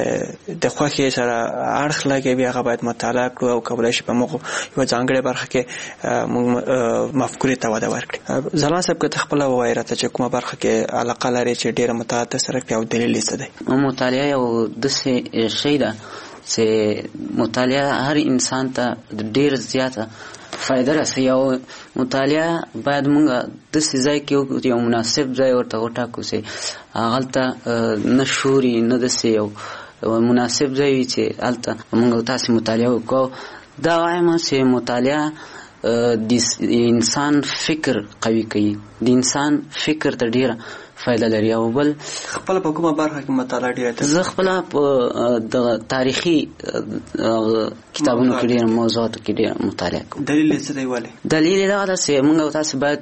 د خوښې سره اړخ لګوي هغه باید مطالعه کړو او کولی شي په موږ یوه ځانګړې برخه کې موږ مفکورې ته وده ورکړي. ځلاند صاحب که ته خپله ووایې راته چې کومه برخه کې علاقه لرې چې ډېره مطالعه ترسره کړې او دلیل یې څه دی؟ مطالعه یو داسې شی ده چې مطالعه هر انسان ته ډېر زیاته فایده رسوي او مطالعه باید موږ داسې ځای کې وکړو یو مناسب ځای ورته وټاکو چې هلته نه شوري نه داسې یو مناسب ځای وي چې هلته موږ تاسې مطالعه وکړو. دا وایم چې مطالعه د انسان فکر قوي کوي، د انسان فکر ته ډېره فایده لري. او بل خپله په کومه برخه کې مطالعه ډېره؟ زه خپله په د تاریخي کتابونو کې ډېره موضوعاتو کې ډېره مطالعه کوم. دلیل یې څه دی ولې؟ دلیل یې دغه ده چې موږ او تاسې باید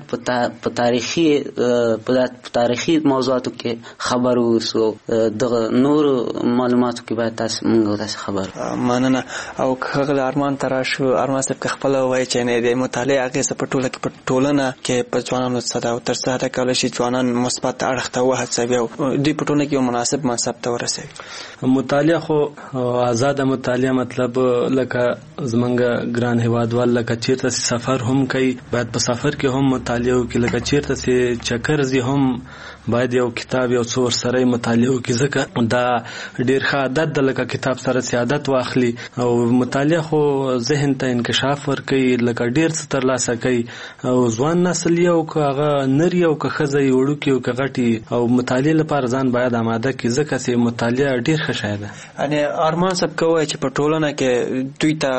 په تاریخي موضوعاتو کې خبر اوسو، دغه نورو معلوماتو کې باید موږ او تاسې خبر. مننه. او ښاغلی ارمان ته راشو. ارمان صاحب که خپله ووایي چې د مطالعې اغېزه په ټولنه کې په ځوانانو څه ده او تر څه حده کولی شي ځوانان مثبت اړخ ته وهڅوي او دوی په ټولنه کې یو مناسب منصب ته ورسوي؟ مطالعه خو آزاده مطالعه مطلب لکه زمونږ ګران هیوادوال لکه چیرته سفر هم کوي باید په سفر کې هم مطالعه وکړي، لکه چیرته چکر ځي هم باید یو کتاب یو څو ورسره مطالعه وکړي، ځکه دا ډېر ښه عادت ده لکه کتاب سره چې عادت واخلي. او مطالعه خو ذهن ته انکشاف ورکوي، لکه ډېر څه ترلاسه کوي. او ځوان نسل یې او که هغه نر یې او که ښځه یې وړوکي او که غټي او مطالعه لپاره ځان باید آماده کړي، ځکه چې مطالعه ډېر ښه شی ده. یعنې ارمان صاحب که ووایي چې په ټولنه کې دوی ته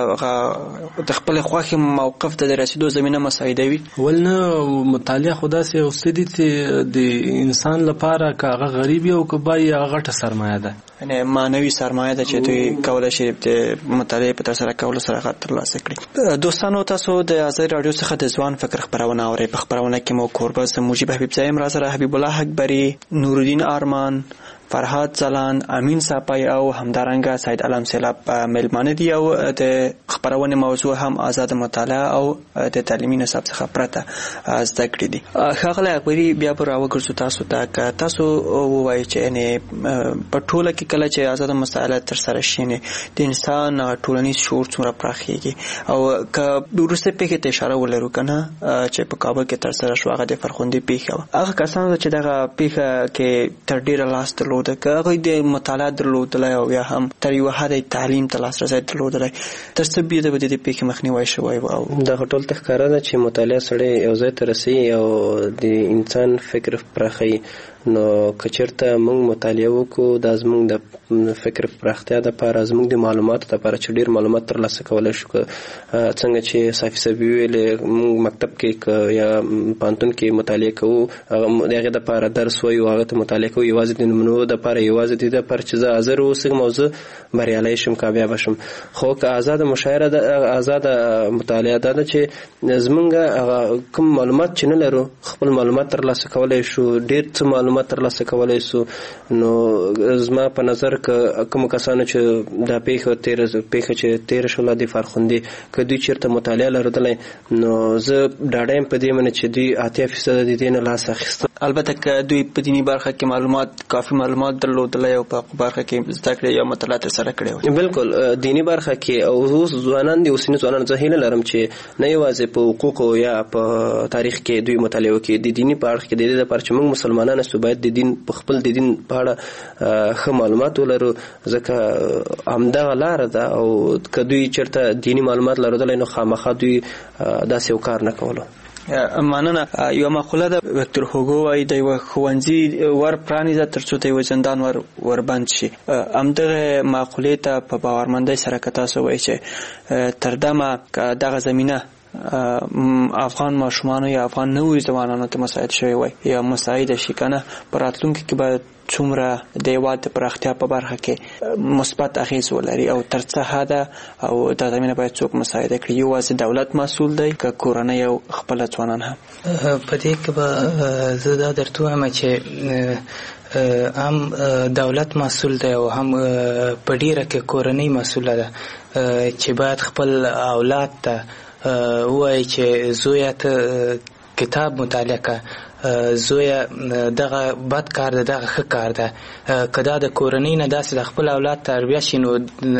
د خپلې خوښې موقف ته د رسېدو زمینه مساعدوي؟ ولنه مطالعه خو داسې یو څه دي چې د انسان لپاره که هغه غریب وي او که بای هغه غټه سرمایه ده، یعنې معنوي سرمایه ده چې دوی کولی شي د مطالعې په ترسره کولو سره هغه ترلاسه کړي. دوستانو تاسو د ازادي راډیو څخه د ځوان فکر خپرونه اورئ. په خپرونه کې مو کوربه زه مجیب حبیب زایم راسره حبیب الله اکبري، نورالدین آرمان، فرهاد ځلاند، امین صاپی او همدارنګه سید علم سیلاب میلمانه دي. او د خپرونې موضوع هم آزاد مطالعه او د تعلیمي نصاب څخه پرته زده کړې دي. ښاغلی اکبري بیا به راوګرځو تاسو ته که تاسو ووایئ چې په ټوله کې کله چې آزاده مطالعه ترسره شي د انسان ټولنیز شعور څومره پراخیږي. او که وروستۍ پېښې ته اشاره ولرو که نه چې په کابل کې ترسره شو هغه د فرخندې پېښه وه، هغه کسانو چې دغه پېښه کې تر ډېره لاس درلود که هغوی د مطالعه درلودلی او یا هم تر یوه حده تعلیم ته لاسرسی درلودلی، تر څه بیده به د دې پېښې مخنیوی شوی و؟ او دغه ټول ته ښکاره ده چې مطالعه سړی یو ځای ته رسوي او د انسان فکر پراخوي. نو که چېرته موږ مطالعه وکړو دا زموږ د فکر پراختیا دپاره، زموږ د معلوماتو دپاره چې ډېر معلومات ترلاسه کولی شو. څنګه چې صافي صاحب ویلې موږ مکتب کې یا پوهنتون کې مطالعه کوو، د هغې دپاره درس وایو، هغه ته مطالعه کوو یوازې د نمرو دپاره، یوازې د دې دپاره چې زه حاضر اوسم او زه بریالی شم کامیابه شم. خو که آزاده مشاعره ده، آزاده مطالعه دا ده چې زموږ کوم معلومات چې نه لرو خپل معلومات ترلاسه کولی شو، ډېر څه معلومات ترلاسه کولی شو. نو زما په نظر که کومو کسانو چې دا پېښه چې تېره شوله د فرخندې که دوی چېرته مطالعه لرودلی نو زه ډاډه یم په دې باندې چې دوی 80% د دې نه لاس اخیسته. البته که دوی په دیني برخه کې کافي معلومات درلودلی او په برخه کې زده کړې یا مطالعه ترسره کړې وه. بلکل دیني برخه کې او اوس ځوانان دي، اوسني ځوانان زه هیله لرم چې نه یوازې په حقوقو یا په تاریخ کې دوی مطالعه وکړي، د دیني په اړخ کې د دې لپاره چې موږ مسلمانان یو باید د دین په خپل د دین په اړه ښه معلومات ولرو، ځکه همدغه لاره ده. او که دوی چېرته دیني معلومات لرودلی نو خامخا دوی داسې یو کار نه کولو. مننه. یوه مقوله ده ویکتور هوګو وایي د یوه ښوونځي ور پرانیزه تر څو د یوه زندان ور بند شي. همدغه مقولې ته په باورمندۍ سره که تاسو وایي چې تر دمه که دغه زمینه افغان ماشومانو یا افغان نویو ځوانانو ته مساعد شوی وای یا مساعده شي که نه، په راتلونکي کې به څومره د هېواد د پراختیا په برخه کې مثبت اغېز ولري او تر څه حده او دا زمینه باید څوک مساعده کړي؟ یوازې دولت مسؤل دی که کورنۍ او خپله ځوانان هم؟ په دې کې به زه دا درته وایم چې هم دولت مسؤل دی او هم په ډیره کې کورنۍ مسؤله ده چې باید خپل اولاد ته وایي چې زویه ته کتاب مطالعه که زویه دغه بد کار ده، دغه ښه کار ده. که دا د کورنۍ نه داسې د خپل اولاد تربیه شي نو